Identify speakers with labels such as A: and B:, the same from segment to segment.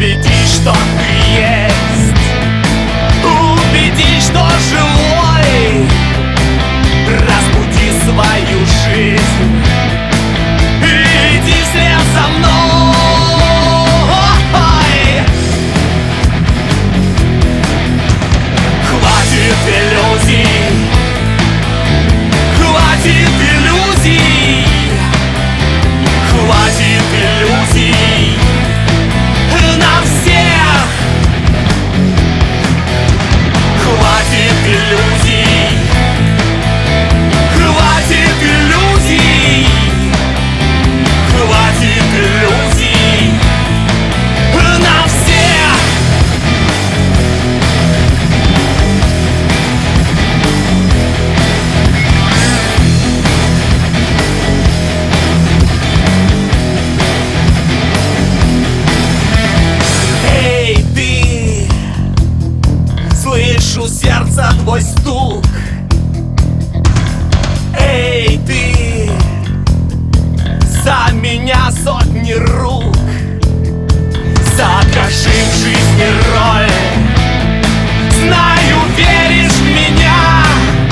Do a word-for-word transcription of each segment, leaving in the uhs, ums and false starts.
A: Убедись, что ты есть, убедись, что живой. Разбуди свою жизнь и иди вслед за мной. Хватит иллюзий, хватит иллюзий, хватит иллюзий на всех. Хватит иллюзий, хватит иллюзий, хватит иллюзий на всех. Эй, ты, слышу сердца твой стук. Эй, ты, за меня сотни рук. Закажи в жизни роль. Знаю, веришь в меня,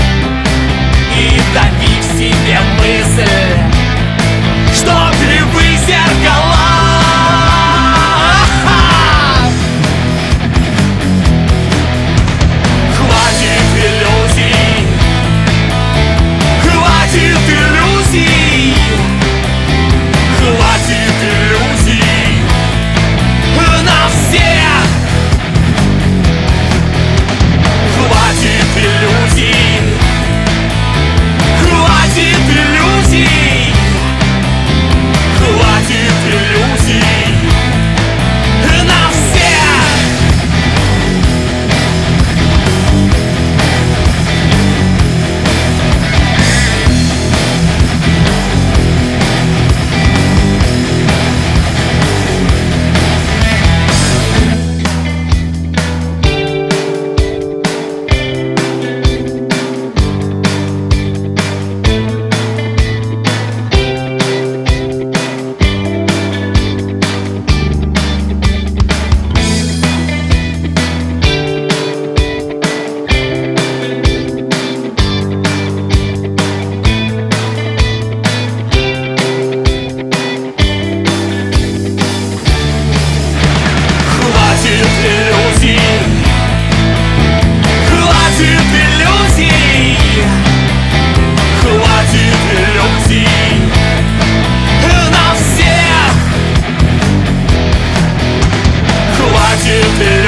A: и дави в себе мысль, что кривы зеркала. Хватит иллюзий, хватит иллюзий, хватит иллюзий на всех. Хватит иллюзий, хватит иллюзий, хватит иллюзий на всех. Хватит